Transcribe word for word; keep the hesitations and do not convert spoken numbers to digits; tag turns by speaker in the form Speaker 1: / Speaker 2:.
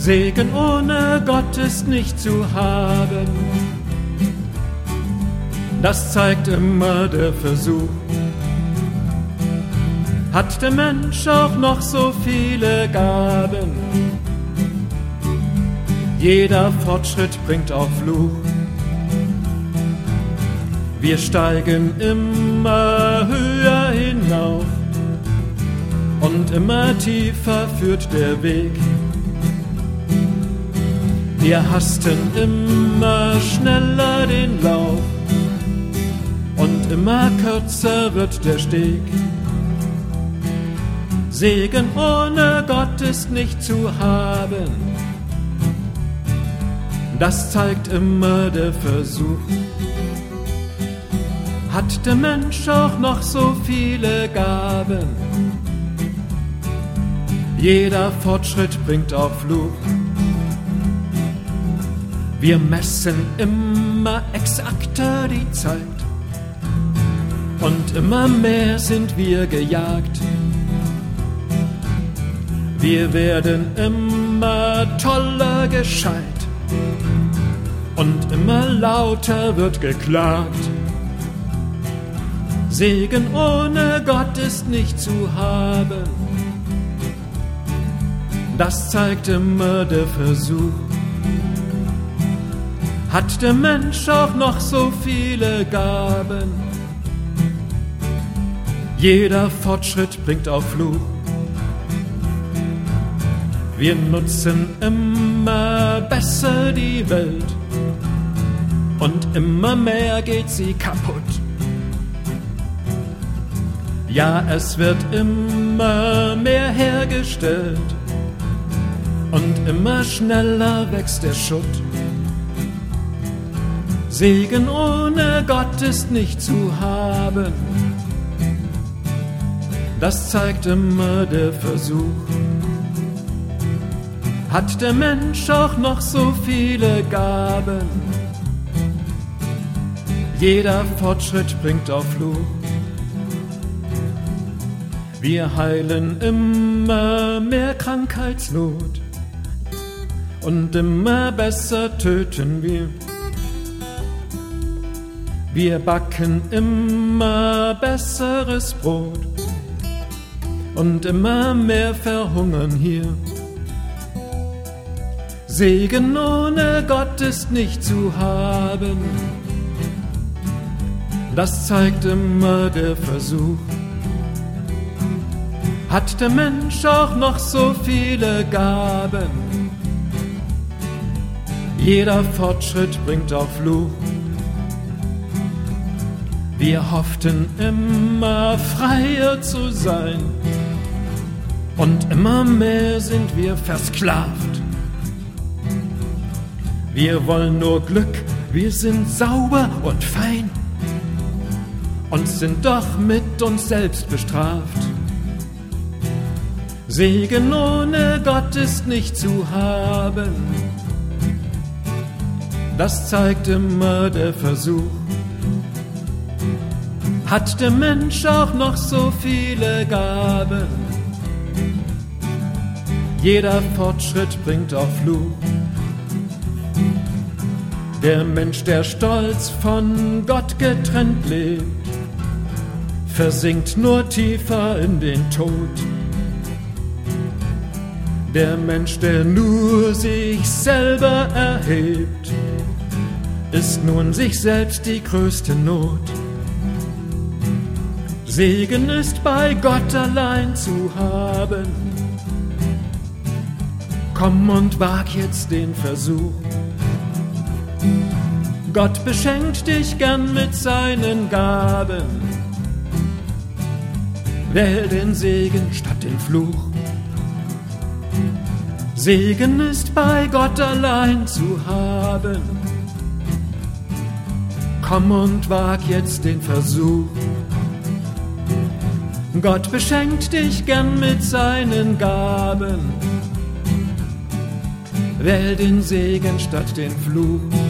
Speaker 1: Segen ohne Gott ist nicht zu haben. Das zeigt immer der Versuch. Hat der Mensch auch noch so viele Gaben? Jeder Fortschritt bringt auch Fluch. Wir steigen immer höher hinauf und immer tiefer führt der Weg. Wir hasten immer schneller den Lauf und immer kürzer wird der Steg. Segen ohne Gott ist nicht zu haben. Das zeigt immer der Versuch. Hat der Mensch auch noch so viele Gaben? Jeder Fortschritt bringt auch Fluch. Wir messen immer exakter die Zeit und immer mehr sind wir gejagt. Wir werden immer toller gescheit und immer lauter wird geklagt. Segen ohne Gott ist nicht zu haben. Das zeigt immer der Versuch. Hat der Mensch auch noch so viele Gaben? Jeder Fortschritt bringt auch Fluch. Wir nutzen immer besser die Welt und immer mehr geht sie kaputt. Ja, es wird immer mehr hergestellt und immer schneller wächst der Schutt. Segen ohne Gott ist nicht zu haben. Das zeigt immer der Versuch. Hat der Mensch auch noch so viele Gaben? Jeder Fortschritt bringt auch Fluch. Wir heilen immer mehr Krankheitsnot und immer besser töten wir. Wir backen immer besseres Brot und immer mehr verhungern hier. Segen ohne Gott ist nicht zu haben. Das zeigt immer der Versuch. Hat der Mensch auch noch so viele Gaben? Jeder Fortschritt bringt auch Fluch. Wir hofften immer freier zu sein und immer mehr sind wir versklavt. Wir wollen nur Glück, wir sind sauber und fein und sind doch mit uns selbst bestraft. Segen ohne Gott ist nicht zu haben. Das zeigt immer der Versuch. Hat der Mensch auch noch so viele Gaben? Jeder Fortschritt bringt auch Fluch. Der Mensch, der stolz von Gott getrennt lebt, versinkt nur tiefer in den Tod. Der Mensch, der nur sich selber erhebt, ist nun sich selbst die größte Not. Segen ist bei Gott allein zu haben. Komm und wag jetzt den Versuch. Gott beschenkt dich gern mit seinen Gaben. Wähl den Segen statt den Fluch. Segen ist bei Gott allein zu haben. Komm und wag jetzt den Versuch. Gott beschenkt dich gern mit seinen Gaben. Wähl den Segen statt den Fluch.